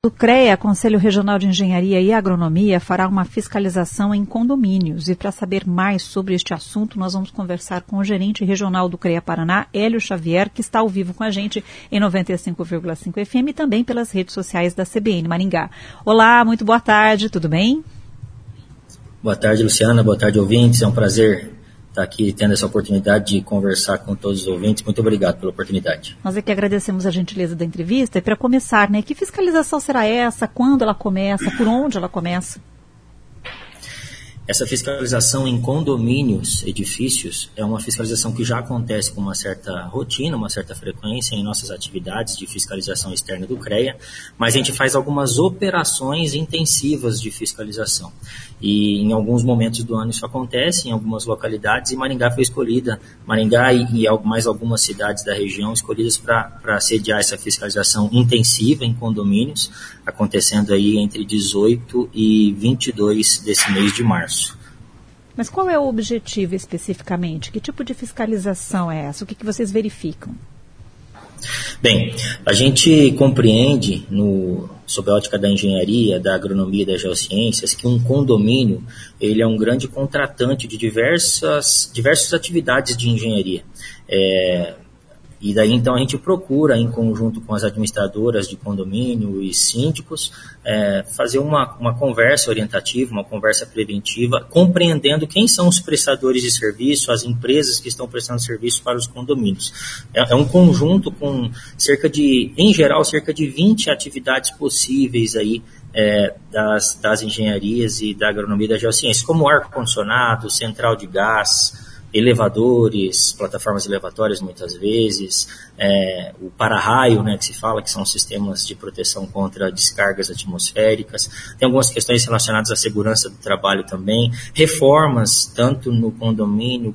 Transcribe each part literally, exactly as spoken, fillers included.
O CREA, Conselho Regional de Engenharia e Agronomia, fará uma fiscalização em condomínios. E para saber mais sobre este assunto, nós vamos conversar com o gerente regional do CREA Paraná, Hélio Xavier, que está ao vivo com a gente em noventa e cinco vírgula cinco F M e também pelas redes sociais da C B N Maringá. Olá, muito boa tarde, tudo bem? Boa tarde, Luciana, boa tarde, ouvintes. É um prazer estar aqui tendo essa oportunidade de conversar com todos os ouvintes. Muito obrigado pela oportunidade. Nós é que agradecemos a gentileza da entrevista. E para começar, né, que fiscalização será essa? Quando ela começa? Por onde ela começa? Essa fiscalização em condomínios, edifícios, é uma fiscalização que já acontece com uma certa rotina, uma certa frequência em nossas atividades de fiscalização externa do CREA, mas a gente faz algumas operações intensivas de fiscalização. E em alguns momentos do ano isso acontece, em algumas localidades, e Maringá foi escolhida, Maringá e, e mais algumas cidades da região escolhidas para sediar essa fiscalização intensiva em condomínios, acontecendo aí entre dezoito e vinte e dois desse mês de março. Mas qual é o objetivo especificamente? Que tipo de fiscalização é essa? O que, que vocês verificam? Bem, a gente compreende, no, sob a ótica da engenharia, da agronomia e das geociências, que um condomínio ele é um grande contratante de diversas, diversas atividades de engenharia. É, E daí, então, a gente procura, em conjunto com as administradoras de condomínio e síndicos, é, fazer uma, uma conversa orientativa, uma conversa preventiva, compreendendo quem são os prestadores de serviço, as empresas que estão prestando serviço para os condomínios. É, é um conjunto com cerca de, em geral, cerca de vinte atividades possíveis aí, é, das, das engenharias e da agronomia e da geociência, como ar-condicionado, central de gás, elevadores, plataformas elevatórias muitas vezes, é, o para-raio, né, que se fala que são sistemas de proteção contra descargas atmosféricas, tem algumas questões relacionadas à segurança do trabalho também, reformas tanto no condomínio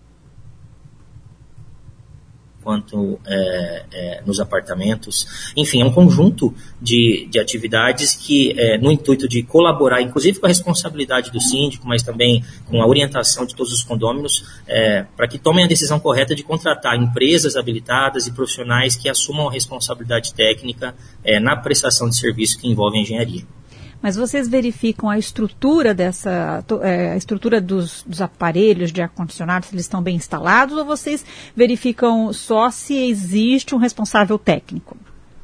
quanto é, é, nos apartamentos. Enfim, é um conjunto de, de atividades que, é, no intuito de colaborar, inclusive com a responsabilidade do síndico, mas também com a orientação de todos os condôminos, é, para que tomem a decisão correta de contratar empresas habilitadas e profissionais que assumam a responsabilidade técnica é, na prestação de serviço que envolve a engenharia. Mas vocês verificam a estrutura dessa, é, a estrutura dos, dos aparelhos de ar-condicionado, se eles estão bem instalados, ou vocês verificam só se existe um responsável técnico?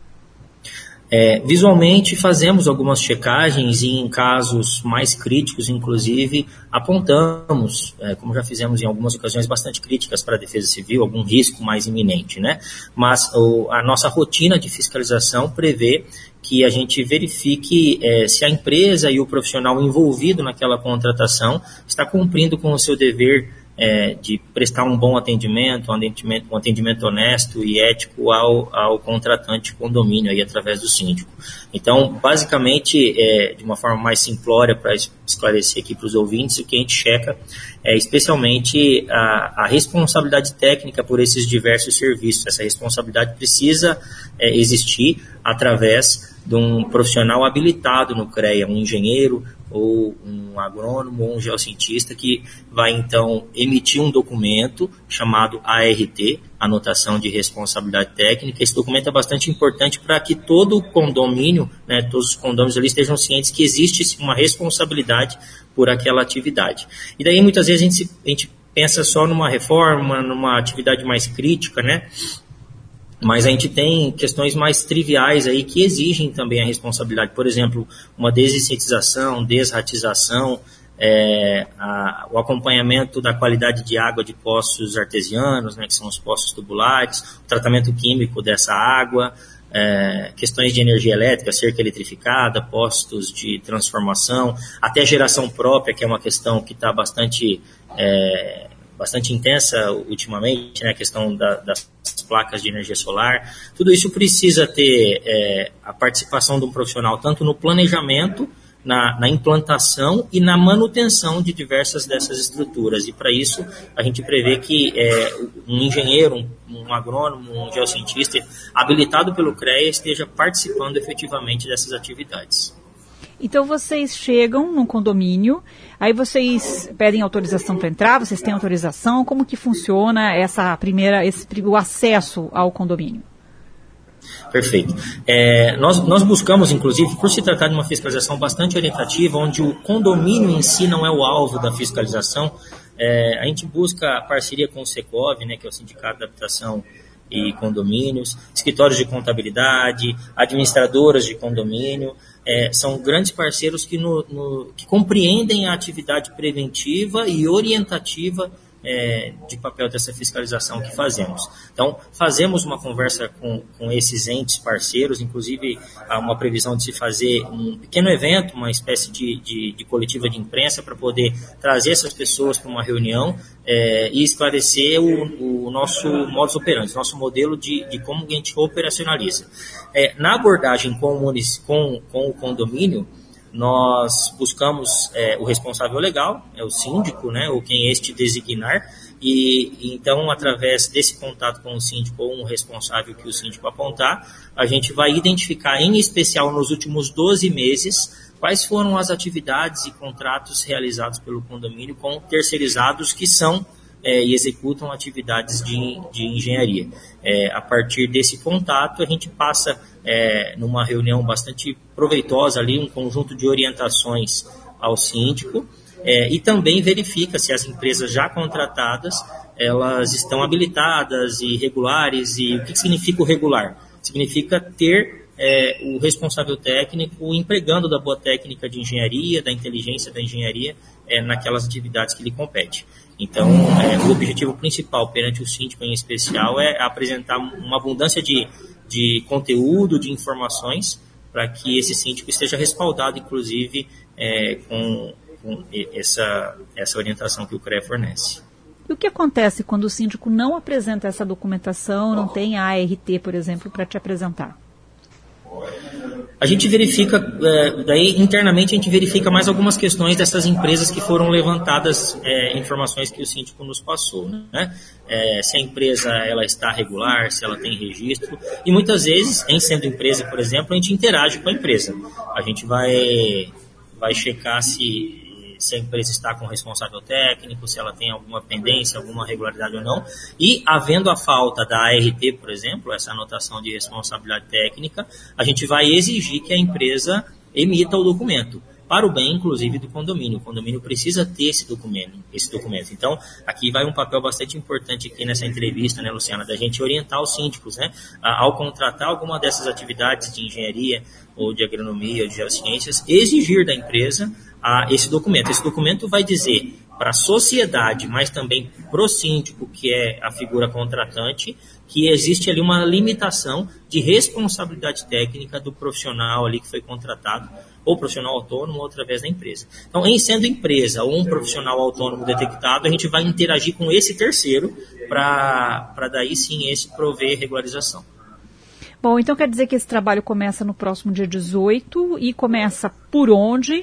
É, visualmente fazemos algumas checagens e em casos mais críticos, inclusive, apontamos, é, como já fizemos em algumas ocasiões bastante críticas para a Defesa Civil, algum risco mais iminente, né? Mas o, a nossa rotina de fiscalização prevê que a gente verifique é, se a empresa e o profissional envolvido naquela contratação está cumprindo com o seu dever é, de prestar um bom atendimento, um atendimento, um atendimento honesto e ético ao, ao contratante condomínio, aí, através do síndico. Então, basicamente, é, de uma forma mais simplória, para esclarecer aqui para os ouvintes, o que a gente checa é especialmente a, a responsabilidade técnica por esses diversos serviços. Essa responsabilidade precisa é, existir através de um profissional habilitado no CREA, um engenheiro ou um agrônomo ou um geocientista que vai então emitir um documento chamado A R T, Anotação de Responsabilidade Técnica. Esse documento é bastante importante para que todo o condomínio, né, todos os condôminos ali estejam cientes que existe uma responsabilidade por aquela atividade. E daí muitas vezes a gente, a gente pensa só numa reforma, numa atividade mais crítica, né? Mas a gente tem questões mais triviais aí que exigem também a responsabilidade. Por exemplo, uma desinsetização, desratização, é, a, o acompanhamento da qualidade de água de poços artesianos, né, que são os poços tubulares, o tratamento químico dessa água, é, questões de energia elétrica, cerca eletrificada, postos de transformação, até geração própria, que é uma questão que está bastante... É, bastante intensa ultimamente, né, a questão da, das placas de energia solar. Tudo isso precisa ter é, a participação de um profissional tanto no planejamento, na, na implantação e na manutenção de diversas dessas estruturas. E para isso a gente prevê que é, um engenheiro, um, um agrônomo, um geocientista habilitado pelo CREA esteja participando efetivamente dessas atividades. Então vocês chegam num condomínio, aí vocês pedem autorização para entrar, vocês têm autorização, como que funciona essa primeira, esse, o acesso ao condomínio? Perfeito. É, nós, nós buscamos, inclusive, por se tratar de uma fiscalização bastante orientativa, onde o condomínio em si não é o alvo da fiscalização, é, a gente busca a parceria com o Secov, né, que é o Sindicato de Habitação e Condomínios, escritórios de contabilidade, administradoras de condomínio, é, são grandes parceiros que, no, no, que compreendem a atividade preventiva e orientativa É, de papel dessa fiscalização que fazemos. Então, fazemos uma conversa com, com esses entes parceiros, inclusive há uma previsão de se fazer um pequeno evento, uma espécie de, de, de coletiva de imprensa para poder trazer essas pessoas para uma reunião é, e esclarecer o, o nosso modus operandi, nosso modelo de, de como a gente operacionaliza. É, na abordagem com o, munic- com, com o condomínio, nós buscamos é, o responsável legal, é o síndico, né, ou quem este designar, e, e então, através desse contato com o síndico ou um responsável que o síndico apontar, a gente vai identificar, em especial nos últimos doze meses, quais foram as atividades e contratos realizados pelo condomínio com terceirizados que são É, e executam atividades de, de engenharia. É, a partir desse contato, a gente passa, é, numa reunião bastante proveitosa ali, um conjunto de orientações ao síndico, é, e também verifica se as empresas já contratadas, elas estão habilitadas e regulares. E o que significa o regular? Significa ter é, o responsável técnico empregando da boa técnica de engenharia, da inteligência da engenharia, é, naquelas atividades que lhe compete. Então, é, o objetivo principal perante o síndico em especial é apresentar uma abundância de, de conteúdo, de informações, para que esse síndico esteja respaldado, inclusive, é, com, com essa, essa orientação que o CREA fornece. E o que acontece quando o síndico não apresenta essa documentação, não tem a A R T, por exemplo, para te apresentar? A gente verifica, daí internamente a gente verifica mais algumas questões dessas empresas que foram levantadas, é, informações que o síndico nos passou, né? É, se a empresa ela está regular, se ela tem registro, e muitas vezes, em sendo empresa, por exemplo, a gente interage com a empresa. A gente vai, vai checar se... se a empresa está com responsável técnico, se ela tem alguma pendência, alguma regularidade ou não. E, havendo a falta da A R T, por exemplo, essa anotação de responsabilidade técnica, a gente vai exigir que a empresa emita o documento, para o bem, inclusive, do condomínio. O condomínio precisa ter esse documento. Esse documento. Então, aqui vai um papel bastante importante aqui nessa entrevista, né, Luciana, da gente orientar os síndicos, né, ao contratar alguma dessas atividades de engenharia ou de agronomia ou de geociências, exigir da empresa a esse documento. Esse documento vai dizer para a sociedade, mas também para o síndico, que é a figura contratante, que existe ali uma limitação de responsabilidade técnica do profissional ali que foi contratado, ou profissional autônomo, ou através da empresa. Então, em sendo empresa ou um profissional autônomo detectado, a gente vai interagir com esse terceiro para daí sim esse prover regularização. Bom, então quer dizer que esse trabalho começa no próximo dia dezoito e começa por onde?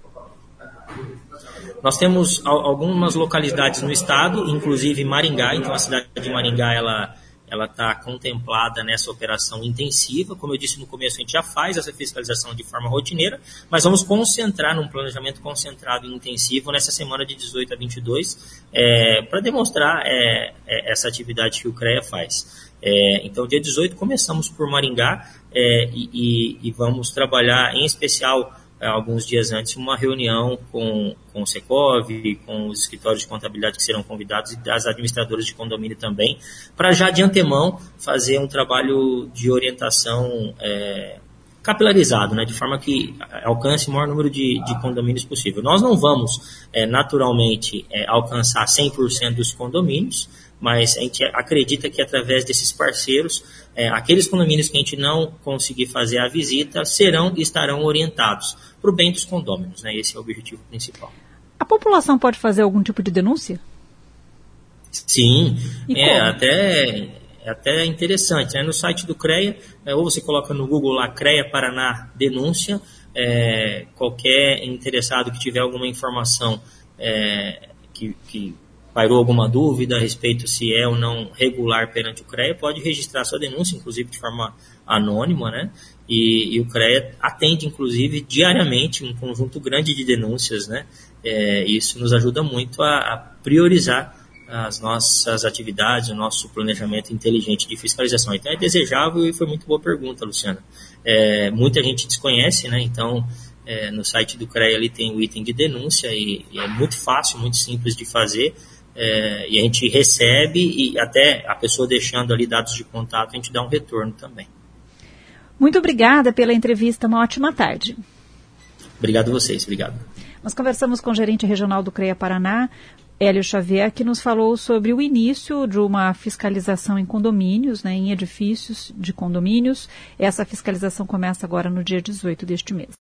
Nós temos algumas localidades no estado, inclusive Maringá. Então, a cidade de Maringá, ela ela está contemplada nessa operação intensiva. Como eu disse no começo, a gente já faz essa fiscalização de forma rotineira, mas vamos concentrar num planejamento concentrado e intensivo nessa semana de dezoito a vinte e dois, é, para demonstrar é, é, essa atividade que o CREA faz. É, então, dia dezoito, começamos por Maringá é, e, e vamos trabalhar, em especial, alguns dias antes, uma reunião com, com o Secov, com os escritórios de contabilidade que serão convidados e as administradoras de condomínio também, para já de antemão fazer um trabalho de orientação é, capilarizado, né, de forma que alcance o maior número de, de condomínios possível. Nós não vamos, é, naturalmente, é, alcançar cem por cento dos condomínios, mas a gente acredita que através desses parceiros, é, aqueles condomínios que a gente não conseguir fazer a visita serão e estarão orientados para o bem dos condôminos, né? Esse é o objetivo principal. A população pode fazer algum tipo de denúncia? Sim, é até, é até interessante, né? No site do CREA, é, ou você coloca no Google lá, CREA Paraná Denúncia, é, qualquer interessado que tiver alguma informação é, que... que pairou alguma dúvida a respeito se é ou não regular perante o CREA, pode registrar sua denúncia, inclusive de forma anônima, né? E, e o CREA atende, inclusive, diariamente um conjunto grande de denúncias, né? É, isso nos ajuda muito a, a priorizar uh, as nossas atividades, o nosso planejamento inteligente de fiscalização. Então é desejável, e foi muito boa pergunta, Luciana. É, muita gente desconhece, né? Então é, no site do CREA ali tem o item de denúncia e, e é muito fácil, muito simples de fazer, é, e a gente recebe, e até a pessoa deixando ali dados de contato, a gente dá um retorno também. Muito obrigada pela entrevista, uma ótima tarde. Obrigado a vocês, obrigado. Nós conversamos com o gerente regional do CREA Paraná, Hélio Xavier, que nos falou sobre o início de uma fiscalização em condomínios, né, em edifícios de condomínios. Essa fiscalização começa agora no dia dezoito deste mês.